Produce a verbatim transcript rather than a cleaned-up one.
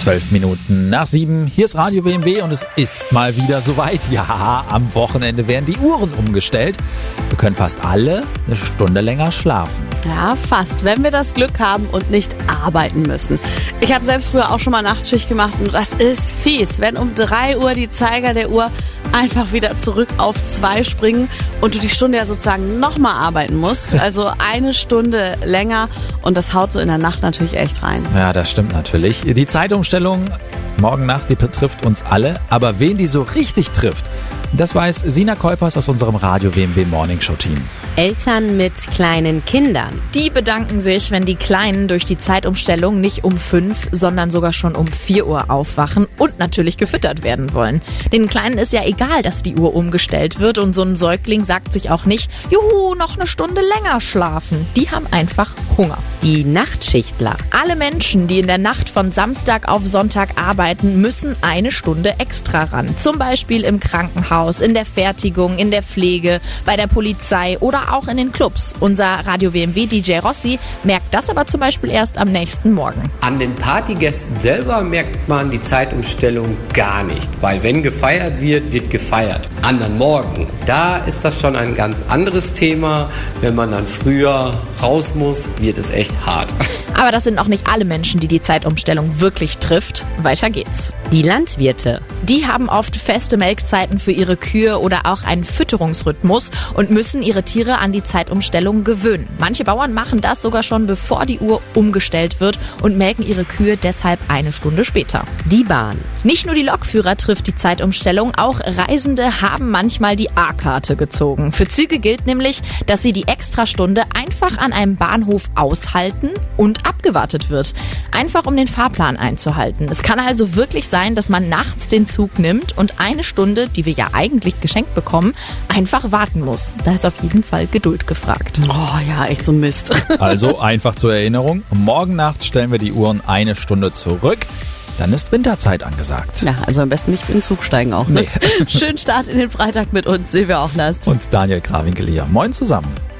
Zwölf Minuten nach sieben. Hier ist Radio W M W und es ist mal wieder soweit. Ja, am Wochenende werden die Uhren umgestellt. Wir können fast alle eine Stunde länger schlafen. Ja, fast, wenn wir das Glück haben und nicht arbeiten müssen. Ich habe selbst früher auch schon mal Nachtschicht gemacht und das ist fies, wenn um drei Uhr die Zeiger der Uhr einfach wieder zurück auf zwei springen und du die Stunde ja sozusagen nochmal arbeiten musst. Also eine Stunde länger und das haut so in der Nacht natürlich echt rein. Ja, das stimmt natürlich. Die Zeitumstellung morgen Nacht, die betrifft uns alle. Aber wen die so richtig trifft, das weiß Sina Kolpers aus unserem Radio W M W Morning Show Team. Eltern mit kleinen Kindern. Die bedanken sich, wenn die Kleinen durch die Zeitumstellung nicht um fünf, sondern sogar schon um vier Uhr aufwachen und natürlich gefüttert werden wollen. Den Kleinen ist ja egal, dass die Uhr umgestellt wird und so ein Säugling sagt sich auch nicht, juhu, noch eine Stunde länger schlafen. Die haben einfach Hunger. Die Nachtschichtler. Alle Menschen, die in der Nacht von Samstag auf Sonntag arbeiten, müssen eine Stunde extra ran. Zum Beispiel im Krankenhaus, in der Fertigung, in der Pflege, bei der Polizei oder auch in den Clubs. Unser Radio W M W D J Rossi merkt das aber zum Beispiel erst am nächsten Morgen. An den Partygästen selber merkt man die Zeitumstellung gar nicht, weil wenn gefeiert wird, wird gefeiert. Anderen Morgen, da ist das schon ein ganz anderes Thema. Wenn man dann früher raus muss, wird es echt hart. Aber das sind auch nicht alle Menschen, die die Zeitumstellung wirklich trifft. Weiter geht's. Die Landwirte. Die haben oft feste Melkzeiten für ihre Kühe oder auch einen Fütterungsrhythmus und müssen ihre Tiere an die Zeitumstellung gewöhnen. Manche Bauern machen das sogar schon, bevor die Uhr umgestellt wird und melken ihre Kühe deshalb eine Stunde später. Die Bahn. Nicht nur die Lokführer trifft die Zeitumstellung, auch Reisende haben manchmal die A-Karte gezogen. Für Züge gilt nämlich, dass sie die Extrastunde einfach an einem Bahnhof aushalten und abgewartet wird. Einfach um den Fahrplan einzuhalten. Es kann also wirklich sein, dass man nachts den Zug nimmt und eine Stunde, die wir ja eigentlich geschenkt bekommen, einfach warten muss. Da ist auf jeden Fall Geduld gefragt. Oh ja, echt so ein Mist. Also einfach zur Erinnerung, morgen Nacht stellen wir die Uhren eine Stunde zurück. Dann ist Winterzeit angesagt. Ja, also am besten nicht in den Zug steigen auch. Ne? Nee. Schönen Start in den Freitag mit uns, Silvia Ochnast. Und Daniel Krawinkel hier. Moin zusammen.